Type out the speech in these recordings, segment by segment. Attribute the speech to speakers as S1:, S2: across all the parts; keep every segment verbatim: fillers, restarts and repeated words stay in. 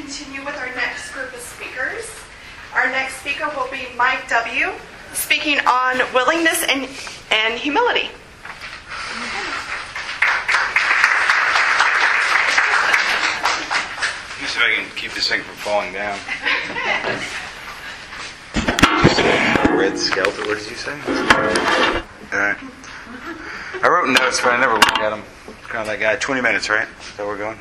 S1: continue with our next group of speakers. Our next speaker will be Mike W., speaking on willingness and, and humility.
S2: Let me see if I can keep this thing from falling down. Red skeleton, what did you say? Alright. I wrote notes, but I never looked at them. Kind of that guy. Twenty minutes, right? Is that where we're going?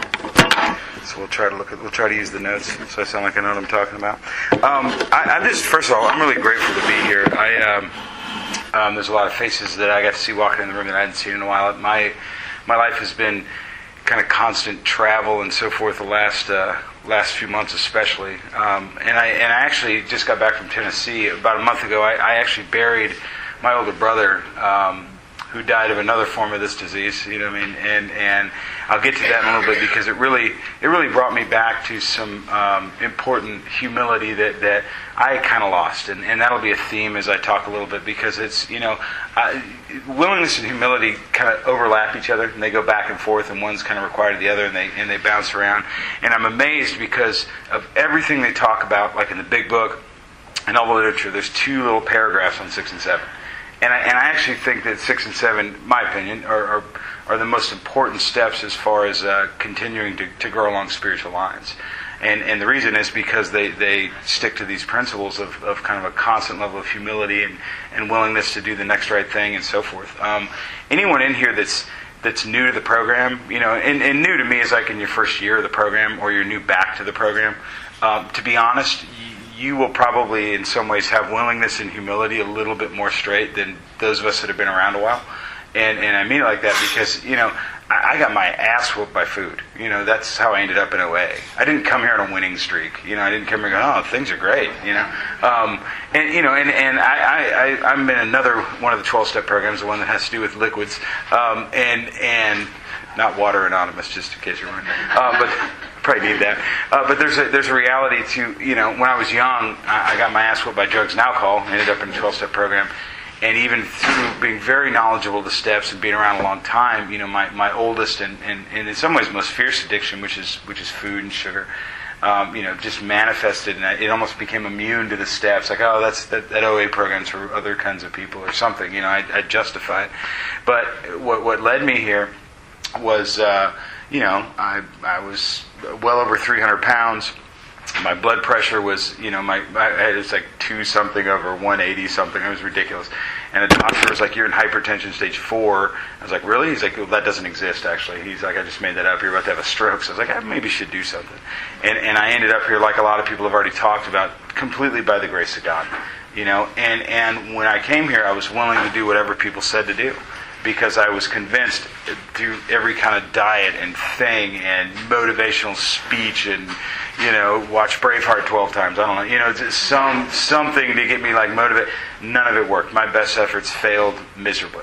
S2: Okay. So we'll try to look at. We'll try to use the notes, so I sound like I know what I'm talking about. Um, I, I'm just first of all, I'm really grateful to be here. I um, um, there's a lot of faces that I got to see walking in the room that I hadn't seen in a while. My my life has been kind of constant travel and so forth the last uh, last few months, especially. Um, and I and I actually just got back from Tennessee about a month ago. I, I actually buried my older brother. Um, who died of another form of this disease, you know what I mean? And and I'll get to that in a little bit because it really it really brought me back to some um, important humility that, that I kind of lost. And, and that'll be a theme as I talk a little bit because it's, you know, uh, willingness and humility kind of overlap each other and they go back and forth and one's kind of required of the other and they and they bounce around. And I'm amazed because of everything they talk about, like in the big book and all the literature, there's two little paragraphs on six and seven. And I, and I actually think that six and seven, my opinion, are are, are the most important steps as far as uh, continuing to, to grow along spiritual lines. And and the reason is because they, they stick to these principles of, of kind of a constant level of humility and, and willingness to do the next right thing and so forth. Um, anyone in here that's that's new to the program, you know, and, and new to me is like in your first year of the program or you're new back to the program. Um, to be honest, you will probably in some ways have willingness and humility a little bit more straight than those of us that have been around a while. And and I mean it like that because, you know, I, I got my ass whooped by food. You know, that's how I ended up in O A. I didn't come here on a winning streak. You know, I didn't come here going, oh, things are great, you know. Um, and, you know, and, and I, I, I, I'm in another one of the twelve-step programs, the one that has to do with liquids. Um, and, and not Water Anonymous, just in case you're wondering. Uh, but probably need that. Uh, but there's a there's a reality to, you know, when I was young, I, I got my ass whooped by drugs and alcohol, ended up in a twelve-step program. And even through being very knowledgeable of the steps and being around a long time, you know, my, my oldest and, and, and in some ways most fierce addiction, which is which is food and sugar, um, you know, just manifested and it almost became immune to the steps. Like, oh, that's that, that O A program's for other kinds of people or something. You know, I I justify it. But what what led me here was, uh, you know, I I was well over three hundred pounds. My blood pressure was, you know, my I had it was like two something over one eighty something. It was ridiculous. And the doctor was like, "You're in hypertension stage four." I was like, "Really?" He's like, "Well, that doesn't exist actually." He's like, "I just made that up. You're about to have a stroke." So I was like, "I maybe should do something." And and I ended up here, like a lot of people have already talked about, completely by the grace of God, you know. And and when I came here, I was willing to do whatever people said to do. Because I was convinced through every kind of diet and thing and motivational speech and, you know, watch Braveheart twelve times. I don't know. You know, just some something to get me like motivated. None of it worked. My best efforts failed miserably.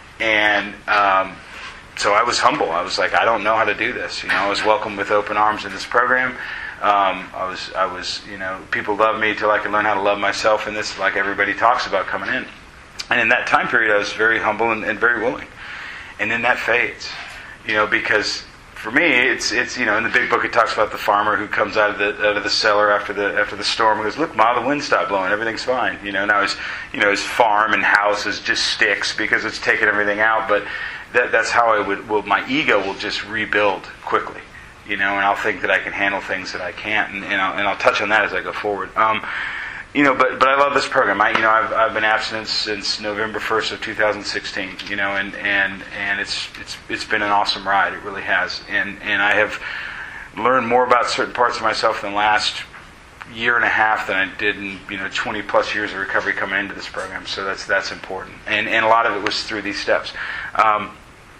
S2: And um, so I was humble. I was like, I don't know how to do this. You know, I was welcomed with open arms in this program. Um, I was, I was, you know, people love me till I could learn how to love myself in this, like everybody talks about coming in. And in that time period, I was very humble and, and very willing. And then that fades, you know, because for me, it's it's you know, in the big book it talks about the farmer who comes out of the out of the cellar after the after the storm and goes, "Look, Ma, the wind stopped blowing, everything's fine." You know, now his you know his farm and house is just sticks because it's taken everything out. But that that's how I would. Well, my ego will just rebuild quickly, you know, and I'll think that I can handle things that I can't, and, and I'll and I'll touch on that as I go forward. Um, You know, but but I love this program. I you know I've I've been abstinent since November first of two thousand sixteen. You know, and, and, and it's it's it's been an awesome ride. It really has. And and I have learned more about certain parts of myself in the last year and a half than I did in you know twenty plus years of recovery coming into this program. So that's that's important. And and a lot of it was through these steps. Um,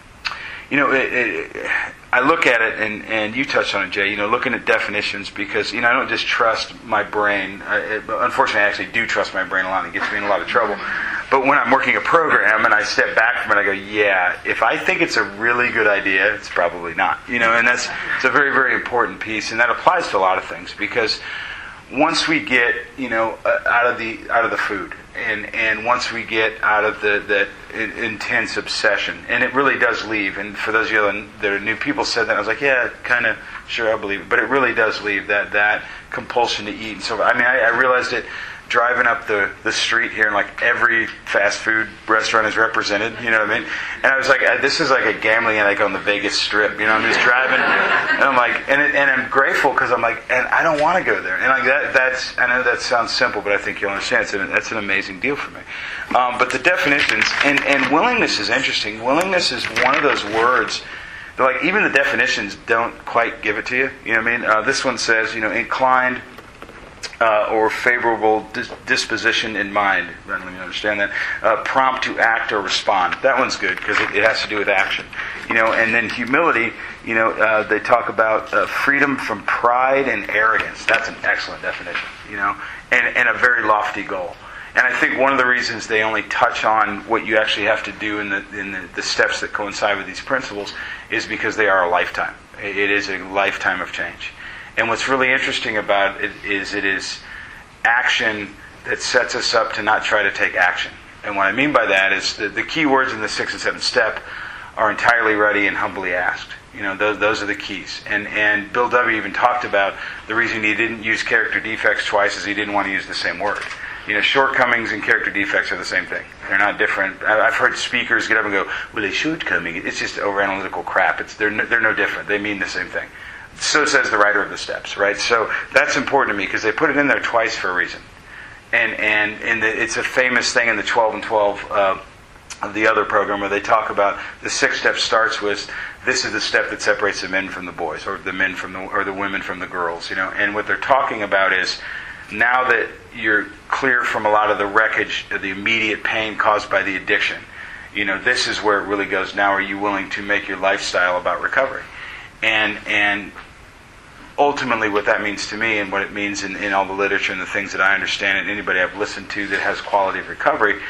S2: you know, it, it, I look at it, and, and you touched on it, Jay, you know, looking at definitions, because, you know, I don't just trust my brain. I, it, unfortunately, I actually do trust my brain a lot, and it gets me in a lot of trouble. But when I'm working a program, and I step back from it, I go, yeah, if I think it's a really good idea, it's probably not. You know, and that's it's a very, very important piece, and that applies to a lot of things, because once we get, you know, uh, out of the out of the food, and and once we get out of the that intense obsession, and it really does leave. And for those of you that are new, people said that, I was like, yeah, kind of sure, I believe it, but it really does leave that that compulsion to eat. And so, I mean, I, I realized it driving up the, the street here, and like every fast food restaurant is represented, you know what I mean? And I was like, this is like a gambling like on the Vegas Strip, you know? I'm just driving, and I'm like, and it, and I'm grateful because I'm like, and I don't want to go there. And like that, that's, I know that sounds simple, but I think you'll understand. It's an, that's an amazing deal for me. Um, but the definitions and and willingness is interesting. Willingness is one of those words. Like even the definitions don't quite give it to you. You know what I mean? Uh, this one says, you know, inclined. Uh, or favorable dis- disposition in mind. I don't even understand that. Uh, prompt to act or respond. That one's good because it, it has to do with action. You know, and then humility. You know, uh, they talk about uh, freedom from pride and arrogance. That's an excellent definition. You know, and and a very lofty goal. And I think one of the reasons they only touch on what you actually have to do in the in the, the steps that coincide with these principles is because they are a lifetime. It is a lifetime of change. And what's really interesting about it is it is action that sets us up to not try to take action. And what I mean by that is the, the key words in the sixth and seventh step are entirely ready and humbly asked. You know, those those are the keys. And and Bill W. even talked about the reason he didn't use character defects twice is he didn't want to use the same word. You know, shortcomings and character defects are the same thing. They're not different. I've heard speakers get up and go, well, a shortcoming, it's just overanalytical crap. It's they're no, they're no different. They mean the same thing. So says the writer of the steps, right? So that's important to me because they put it in there twice for a reason. And and, and the, it's a famous thing in the twelve and twelve uh, of the other program where they talk about the sixth step starts with, this is the step that separates the men from the boys, or the men from the, or the women from the girls, you know. And what they're talking about is, now that you're clear from a lot of the wreckage, the immediate pain caused by the addiction, you know, this is where it really goes. Now are you willing to make your lifestyle about recovery? And and ultimately what that means to me and what it means in, in all the literature and the things that I understand and anybody I've listened to that has quality of recovery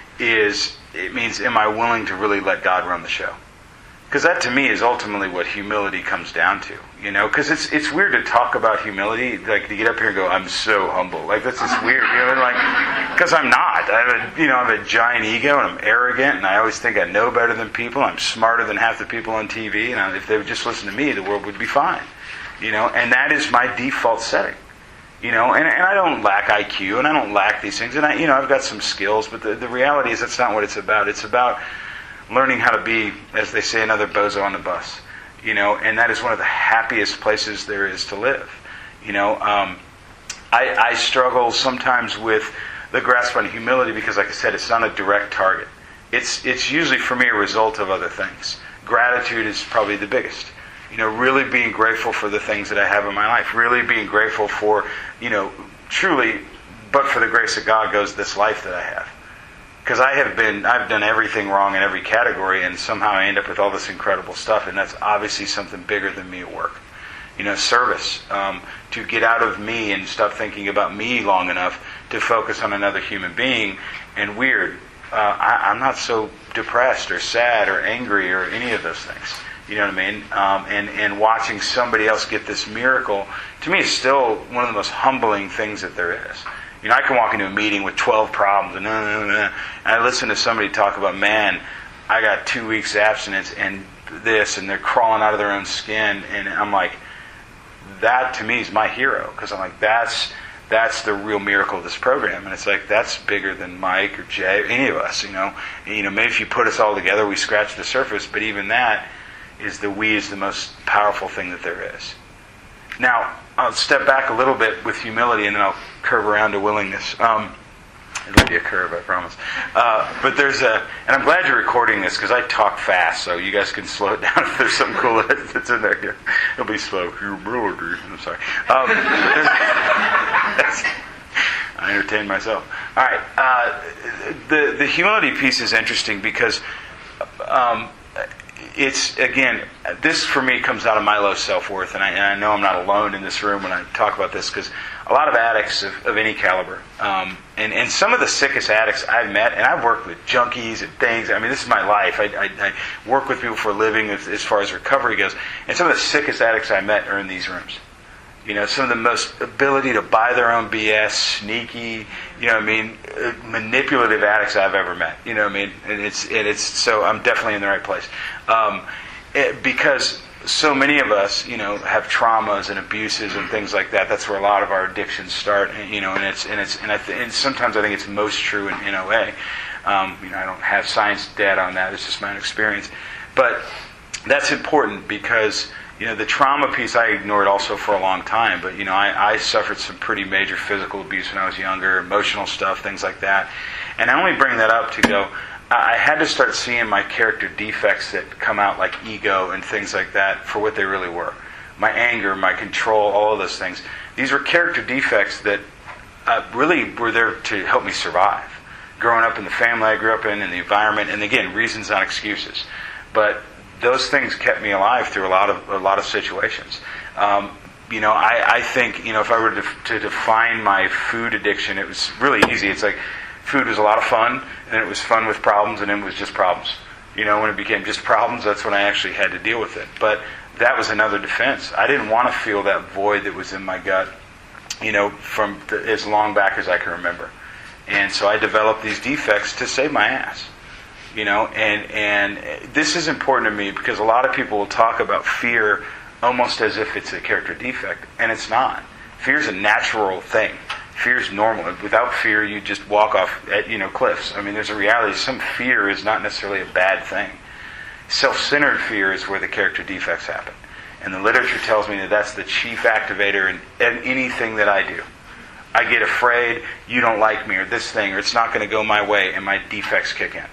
S2: is it means, am I willing to really let God run the show? Because that to me is ultimately what humility comes down to. You know, because it's it's weird to talk about humility, like to get up here and go, I'm so humble. Like that's just weird, you know, like, because I'm not. I have a, you know, I have a giant ego and I'm arrogant and I always think I know better than people. I'm smarter than half the people on T V, and I, if they would just listen to me, the world would be fine. You know, and that is my default setting. You know, and, and I don't lack I Q and I don't lack these things, and I, you know, I've got some skills, but the, the reality is that's not what it's about. It's about learning how to be, as they say, another bozo on the bus. You know, and that is one of the happiest places there is to live. You know, um, I, I struggle sometimes with the grasp on humility because, like I said, it's not a direct target. It's it's usually for me a result of other things. Gratitude is probably the biggest. You know, really being grateful for the things that I have in my life. Really being grateful for, you know, truly, but for the grace of God goes this life that I have. Because I have been, I've done everything wrong in every category, and somehow I end up with all this incredible stuff, and that's obviously something bigger than me at work. You know, service, um, to get out of me and stop thinking about me long enough to focus on another human being. And weird, uh, I, I'm not so depressed or sad or angry or any of those things. You know what I mean? Um, and, and watching somebody else get this miracle, to me, is still one of the most humbling things that there is. You know, I can walk into a meeting with twelve problems, and, uh, uh, and I listen to somebody talk about, man, I got two weeks abstinence and this, and they're crawling out of their own skin, and I'm like, that to me is my hero, because I'm like, that's that's the real miracle of this program, and it's like, that's bigger than Mike or Jay or any of us, you know. And, you know, maybe if you put us all together, we scratch the surface, but even that is the we is the most powerful thing that there is. Now, I'll step back a little bit with humility, and then I'll curve around to willingness. Um, it'll be a curve, I promise. Uh, but there's a, and I'm glad you're recording this because I talk fast, so you guys can slow it down if there's something cool that's in there. Yeah. It'll be slow. Humility. I'm sorry. Um, I entertain myself. All right. Uh, the the humility piece is interesting because. Um, It's, again, this for me comes out of my low self-worth, and I, and I know I'm not alone in this room when I talk about this, because a lot of addicts of, of any caliber, um, and, and some of the sickest addicts I've met, and I've worked with junkies and things, I mean, this is my life. I, I, I work with people for a living as, as far as recovery goes, and some of the sickest addicts I met are in these rooms. You know, some of the most ability to buy their own B S, sneaky, you know what I mean, uh, manipulative addicts I've ever met. You know what I mean? And it's, and it's so I'm definitely in the right place. Um, it, because so many of us, you know, have traumas and abuses and things like that. That's where a lot of our addictions start. And, you know, and it's and it's and, I th- and sometimes I think it's most true in, in O A. Um, you know, I don't have science data on that. It's just my own experience. But that's important because, you know, the trauma piece I ignored also for a long time. But, you know, I, I suffered some pretty major physical abuse when I was younger, emotional stuff, things like that. And I only bring that up to go, I had to start seeing my character defects that come out like ego and things like that for what they really were. My anger, my control, all of those things. These were character defects that uh, really were there to help me survive. Growing up in the family I grew up in, and the environment, and again, reasons, not excuses. But those things kept me alive through a lot of a lot of situations. Um, you know, I, I think, you know, if I were to, to define my food addiction, it was really easy. It's like food was a lot of fun, and it was fun with problems, and then it was just problems. You know, when it became just problems, that's when I actually had to deal with it. But that was another defense. I didn't want to feel that void that was in my gut, you know, from the, as long back as I can remember. And so I developed these defects to save my ass. You know, and and this is important to me because a lot of people will talk about fear almost as if it's a character defect, and it's not. Fear is a natural thing. Fear is normal. Without fear, you just walk off at, you know, cliffs. I mean, there's a reality. Some fear is not necessarily a bad thing. Self-centered fear is where the character defects happen. And the literature tells me that that's the chief activator in, in anything that I do. I get afraid, you don't like me, or this thing, or it's not going to go my way, and my defects kick in.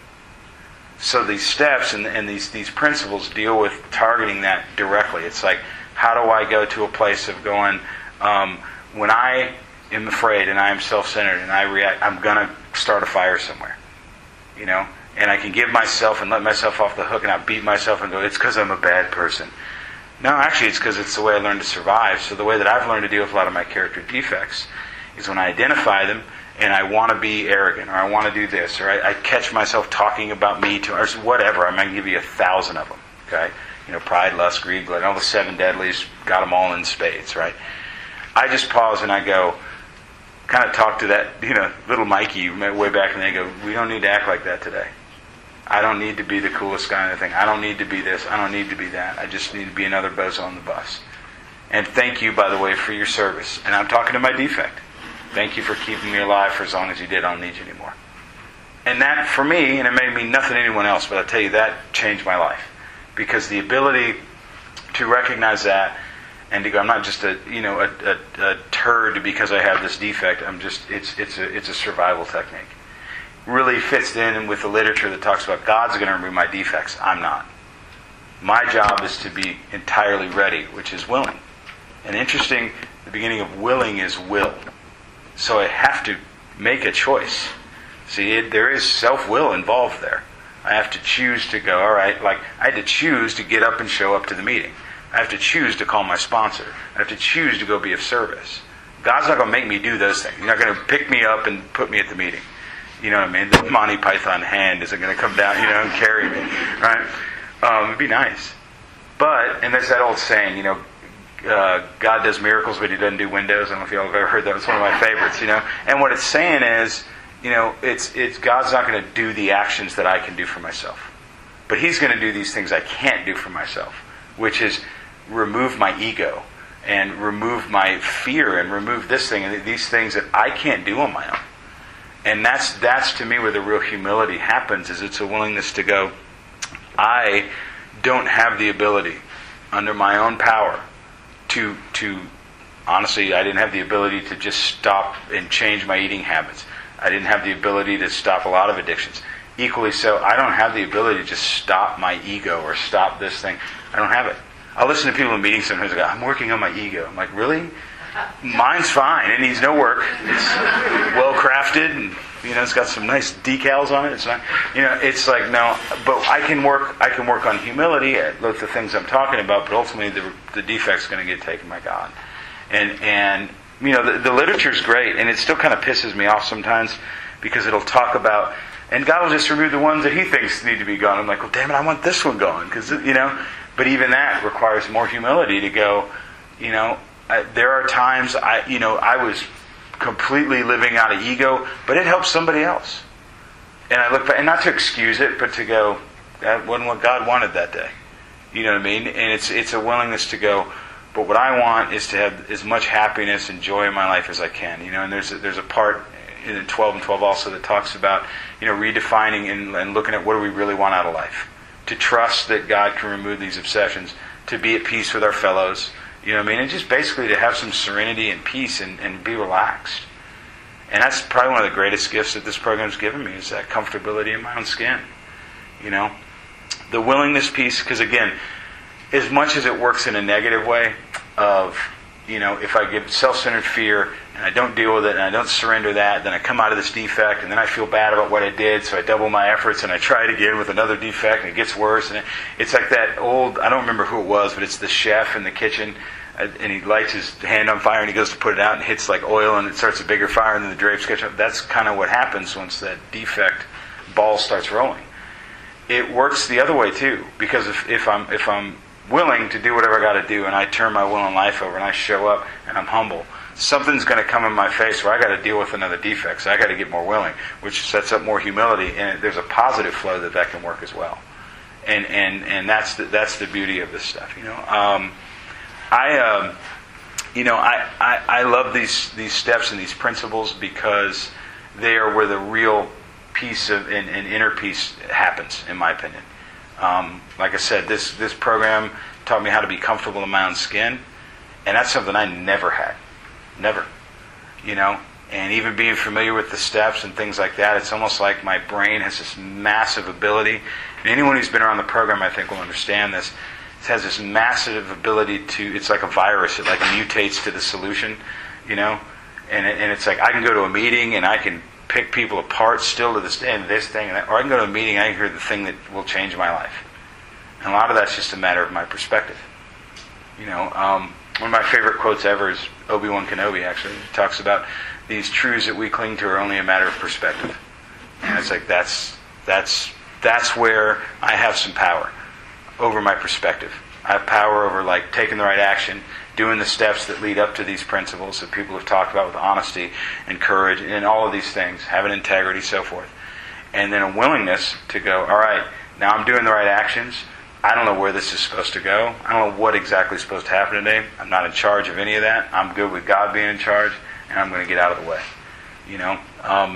S2: So these steps and, and these, these principles deal with targeting that directly. It's like, how do I go to a place of going, um, when I am afraid and I am self-centered and I react, I'm going to start a fire somewhere. You know? And I can give myself and let myself off the hook and not beat myself and go, it's because I'm a bad person. No, actually it's because it's the way I learned to survive. So the way that I've learned to deal with a lot of my character defects is when I identify them and I want to be arrogant, or I want to do this, or I, I catch myself talking about me to, or whatever. I might give you a thousand of them. Okay, you know, pride, lust, greed, gluttony, all the seven deadlies, got them all in spades, right? I just pause and I go, kind of talk to that, you know, little Mikey way back, and they go, we don't need to act like that today. I don't need to be the coolest guy in the thing. I don't need to be this. I don't need to be that. I just need to be another bozo on the bus. And thank you, by the way, for your service. And I'm talking to my defect. Thank you for keeping me alive for as long as you did. I don't need you anymore. And that, for me, and it may mean nothing to anyone else, but I'll tell you, that changed my life. Because the ability to recognize that and to go, I'm not just a, you know, a, a, a turd because I have this defect. I'm just, it's, it's a, it's a survival technique. Really fits in with the literature that talks about God's going to remove my defects. I'm not. My job is to be entirely ready, which is willing. And interesting, the beginning of willing is will. So I have to make a choice. See, it, there is self-will involved there. I have to choose to go, all right, like I had to choose to get up and show up to the meeting. I have to choose to call my sponsor. I have to choose to go be of service. God's not going to make me do those things. He's not going to pick me up and put me at the meeting. You know what I mean? The Monty Python hand isn't going to come down, you know, and carry me, right? Um, it'd be nice. But, and there's that old saying, you know, uh, God does miracles, but He doesn't do windows. I don't know if y'all have ever heard that. It's one of my favorites, you know. And what it's saying is, you know, it's it's God's not going to do the actions that I can do for myself. But He's going to do these things I can't do for myself, which is remove my ego and remove my fear and remove this thing and these things that I can't do on my own. And that's that's to me where the real humility happens, is it's a willingness to go, I don't have the ability under my own power to to honestly, I didn't have the ability to just stop and change my eating habits. I didn't have the ability to stop a lot of addictions. Equally so, I don't have the ability to just stop my ego or stop this thing. I don't have it. I listen to people in meetings sometimes and go, I'm working on my ego. I'm like, really? Mine's fine. It needs no work. It's well crafted, and you know, it's got some nice decals on it. It's not, you know, it's like, no, but I can work. I can work on humility at both the things I'm talking about, but ultimately the the defect's going to get taken by God. And and you know, the, the literature's great, and it still kind of pisses me off sometimes because it'll talk about, and God will just remove the ones that He thinks need to be gone. I'm like, well, damn it, I want this one gone, because you know. But even that requires more humility to go, you know. I, there are times I, you know, I was completely living out of ego, but it helped somebody else. And I look back, and not to excuse it, but to go, that wasn't what God wanted that day. You know what I mean? And it's it's a willingness to go, but what I want is to have as much happiness and joy in my life as I can. You know, and there's a, there's a part in twelve and twelve also that talks about, you know, redefining and, and looking at what do we really want out of life. To trust that God can remove these obsessions, to be at peace with our fellows, you know what I mean? And just basically to have some serenity and peace and, and be relaxed. And that's probably one of the greatest gifts that this program's given me, is that comfortability in my own skin. You know? The willingness piece, because again, as much as it works in a negative way of, you know, if I give self-centered fear and I don't deal with it and I don't surrender that, then I come out of this defect and then I feel bad about what I did, so I double my efforts and I try it again with another defect and it gets worse. And it, it's like that old, I don't remember who it was, but it's the chef in the kitchen, and he lights his hand on fire and he goes to put it out and hits like oil and it starts a bigger fire and then the drapes catch up. That's kind of what happens once that defect ball starts rolling. It works the other way too, because if, if I'm if I'm willing to do whatever I got to do and I turn my will and life over and I show up and I'm humble, something's going to come in my face where I got to deal with another defect, so I got to get more willing, which sets up more humility, and there's a positive flow that that can work as well. And and and that's the, that's the beauty of this stuff, you know. Um, I, um, you know, I, I, I love these these steps and these principles because they are where the real peace of and, and inner peace happens, in my opinion. Um, like I said, this this program taught me how to be comfortable in my own skin, and that's something I never had, never, you know. And even being familiar with the steps and things like that, it's almost like my brain has this massive ability. And anyone who's been around the program, I think, will understand this. It has this massive ability to, it's like a virus, it like mutates to the solution, you know, and it, and it's like I can go to a meeting and I can pick people apart still to this day, and this thing and that, or I can go to a meeting and I can hear the thing that will change my life. And a lot of that's just a matter of my perspective, you know. Um, one of my favorite quotes ever is Obi-Wan Kenobi, actually. He talks about these truths that we cling to are only a matter of perspective, and it's like that's that's that's where I have some power over my perspective. I have power over like taking the right action, doing the steps that lead up to these principles that people have talked about with honesty and courage and all of these things, having integrity, so forth. And then a willingness to go, all right, now I'm doing the right actions. I don't know where this is supposed to go. I don't know what exactly is supposed to happen today. I'm not in charge of any of that. I'm good with God being in charge, and I'm going to get out of the way. You know, um,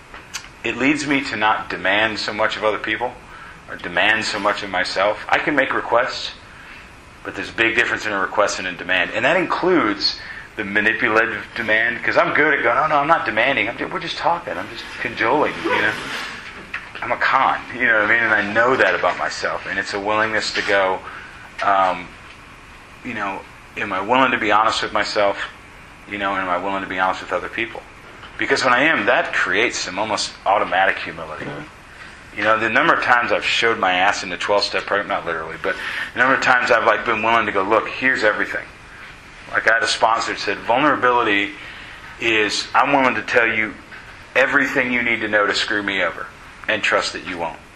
S2: it leads me to not demand so much of other people or demand so much of myself. I can make requests, but there's a big difference in a request and a demand. And that includes the manipulative demand, because I'm good at going, oh no, I'm not demanding. I'm just, we're just talking. I'm just cajoling, you know. I'm a con, you know what I mean? And I know that about myself. And it's a willingness to go, um, you know, am I willing to be honest with myself? You know, and am I willing to be honest with other people? Because when I am, that creates some almost automatic humility. Mm-hmm. You know, the number of times I've showed my ass in the twelve-step program, not literally, but the number of times I've like been willing to go, look, here's everything. Like I had a sponsor that said, vulnerability is, I'm willing to tell you everything you need to know to screw me over and trust that you won't.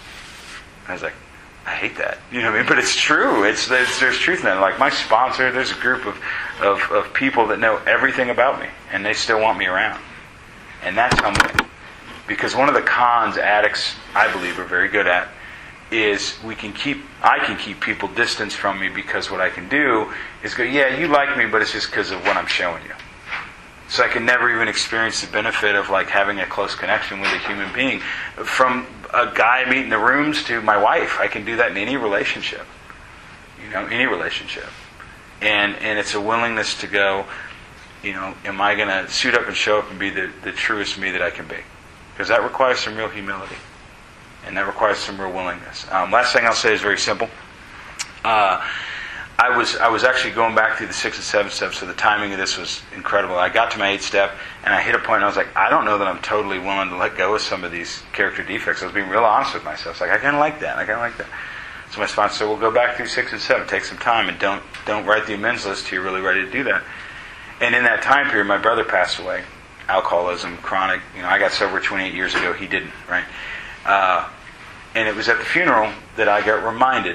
S2: I was like, I hate that. You know what I mean? But it's true. It's there's, there's truth in that. Like my sponsor, there's a group of, of, of people that know everything about me, and they still want me around. And that's humbling. Because one of the cons addicts, I believe, are very good at is we can keep, I can keep people distance from me because what I can do is go, yeah, you like me, but it's just because of what I'm showing you. So I can never even experience the benefit of like having a close connection with a human being. From a guy I meet in the rooms to my wife, I can do that in any relationship. You know, any relationship. And and it's a willingness to go, you know, am I going to suit up and show up and be the, the truest me that I can be? Because that requires some real humility. And that requires some real willingness. Um, last thing I'll say is very simple. Uh, I was I was actually going back through the six and seven steps, so the timing of this was incredible. I got to my eighth step, and I hit a point, and I was like, I don't know that I'm totally willing to let go of some of these character defects. I was being real honest with myself. I was like, I kind of like that. I kind of like that. So my sponsor said, well, go back through six and seven. Take some time, and don't don't write the amends list till you're really ready to do that. And in that time period, my brother passed away. Alcoholism, chronic. You know, I got sober twenty-eight years ago. He didn't, right? Uh, and it was at the funeral that I got reminded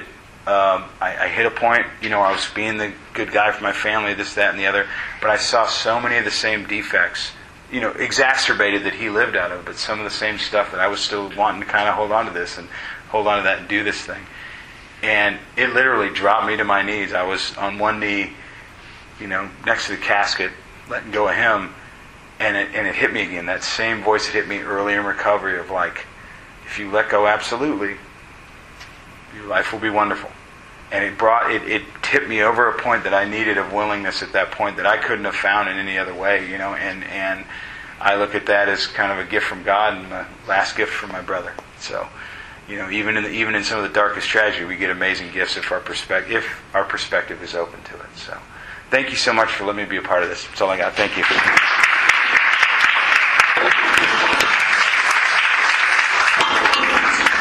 S2: Um, I, I hit a point, you know, I was being the good guy for my family, this, that, and the other, but I saw so many of the same defects, you know, exacerbated that he lived out of, but some of the same stuff that I was still wanting to kind of hold on to this and hold on to that and do this thing. And it literally dropped me to my knees. I was on one knee, you know, next to the casket, letting go of him, and it, and it hit me again. That same voice that hit me early in recovery of like, if you let go absolutely, your life will be wonderful. And it brought it, it tipped me over a point that I needed of willingness at that point that I couldn't have found in any other way, you know. And and I look at that as kind of a gift from God and the last gift from my brother. So, you know, even in the, even in some of the darkest tragedy, we get amazing gifts if our perspective if our perspective is open to it. So, thank you so much for letting me be a part of this. That's all I got. Thank you.